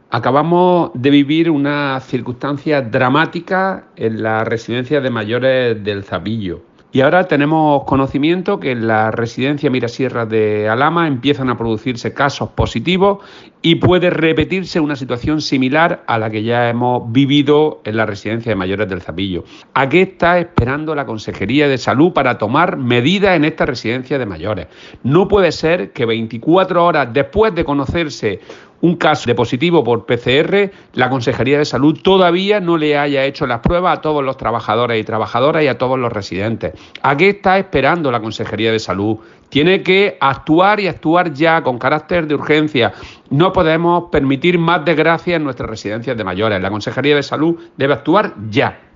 Acabamos de vivir una circunstancia dramática en la residencia de mayores del Zapillo. Y ahora tenemos conocimiento que en la residencia Mirasierra de Alhama empiezan a producirse casos positivos y puede repetirse una situación similar a la que ya hemos vivido en la residencia de mayores del Zapillo. ¿A qué está esperando la Consejería de Salud para tomar medidas en esta residencia de mayores? No puede ser que 24 horas después de conocerse un caso de positivo por PCR, la Consejería de Salud todavía no le haya hecho las pruebas a todos los trabajadores y trabajadoras y a todos los residentes. ¿A qué está esperando la Consejería de Salud? Tiene que actuar y actuar ya con carácter de urgencia. No podemos permitir más desgracias en nuestras residencias de mayores. La Consejería de Salud debe actuar ya.